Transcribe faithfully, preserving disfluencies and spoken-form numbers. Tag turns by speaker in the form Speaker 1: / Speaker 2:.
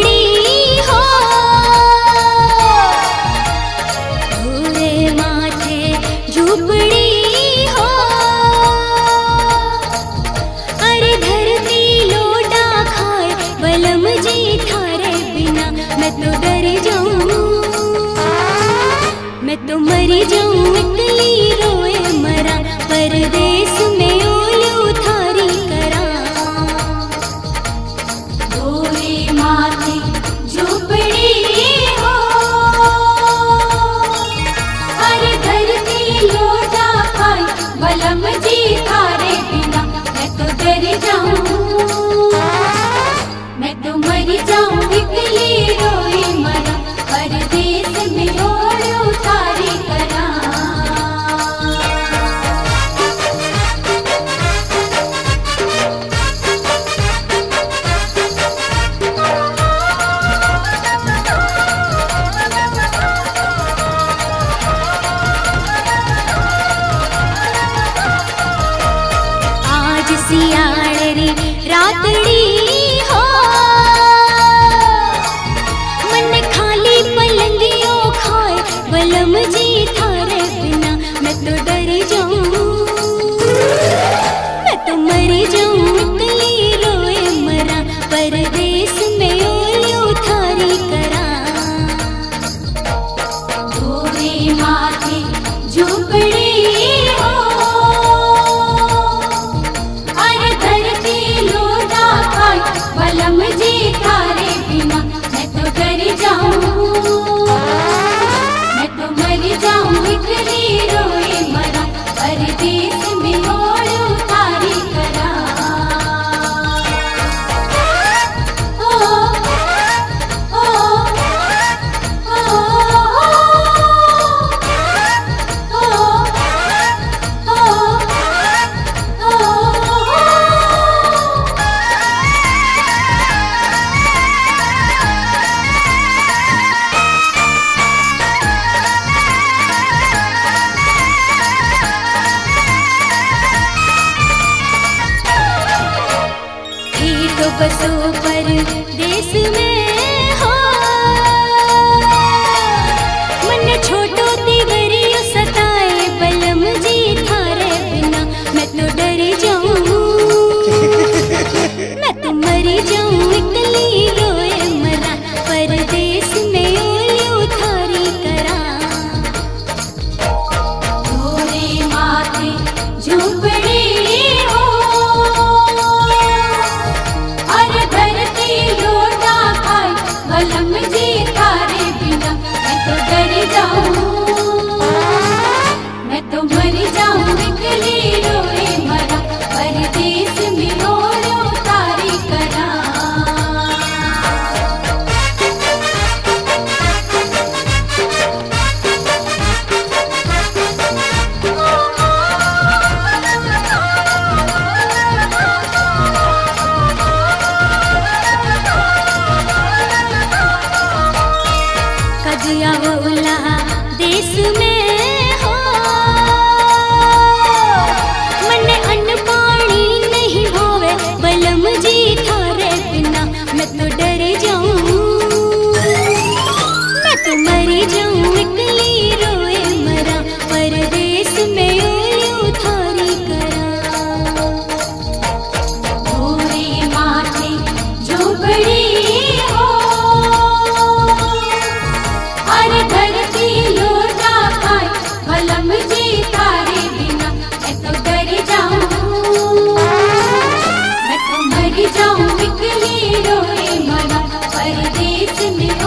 Speaker 1: झोपड़ी हो, भूरे माथे झोपड़ी हो। अरे धरती लोटा खाए बलम जी थारे बिना मैं तो डर जाऊं, मैं तो मरी जाऊं इकली रोए मरा, परदेस में ओलू थारी करा। भोरे माथे झोपड़ी हो, अरे धरती लोटा खाए बलम जी थारे बिना मैं तो डर जाऊं, मैं तो मरी जाऊं इकली रोए मरा, परदेस में ओलू थारी करा। आज सियाड़ री रातड़ी हो, मन खाली पलंगियो खाए बलम जी थारे बिना मैं तो डर जाऊं, मैं तो मरी जाऊं इकली रोए मरा, परदेस में ओलू थारी करा। भोरे माथे झोपड़ी हो, अरे धरती लोटा खाए बलम जी थारे बिना मैं तो डर जाऊं, मैं तो मर जाऊं इकली रोए मरा, परदेस में ओलू थारी करा। ओ ओ ओ तो बसो परदेस में हो, मन छोटो तिगरियो सताए बलम जी थारे बिना मैं तो डर जाऊं, मैं तो मरी जाऊं इकली रोए मरा, परदेस में ओलू थारी करा। भोरे माथे झोपड़ी हो, अरे धरती लोटा खाए बलम जी थारे बिना मैं तो डर जाऊं, मैं तो मर जाऊं इकली रोए मरा, परदेस में ओलू थारी करा। कजिया बोला देश में हो, मन अन्न पानी नहीं भावे बलम जी थारे बिना मैं तो डर जाऊं, मैं तो मरी जाऊं इकली रोए मरा, परदेस में ओलू थारी करा। भोरे माथे झोपड़ी हो, अरे धरती लोटा खाए बलम जी थारे बिना मैं तो डर जाऊं, मैं तो मर जाऊं इकली रोए मरा, परदेस में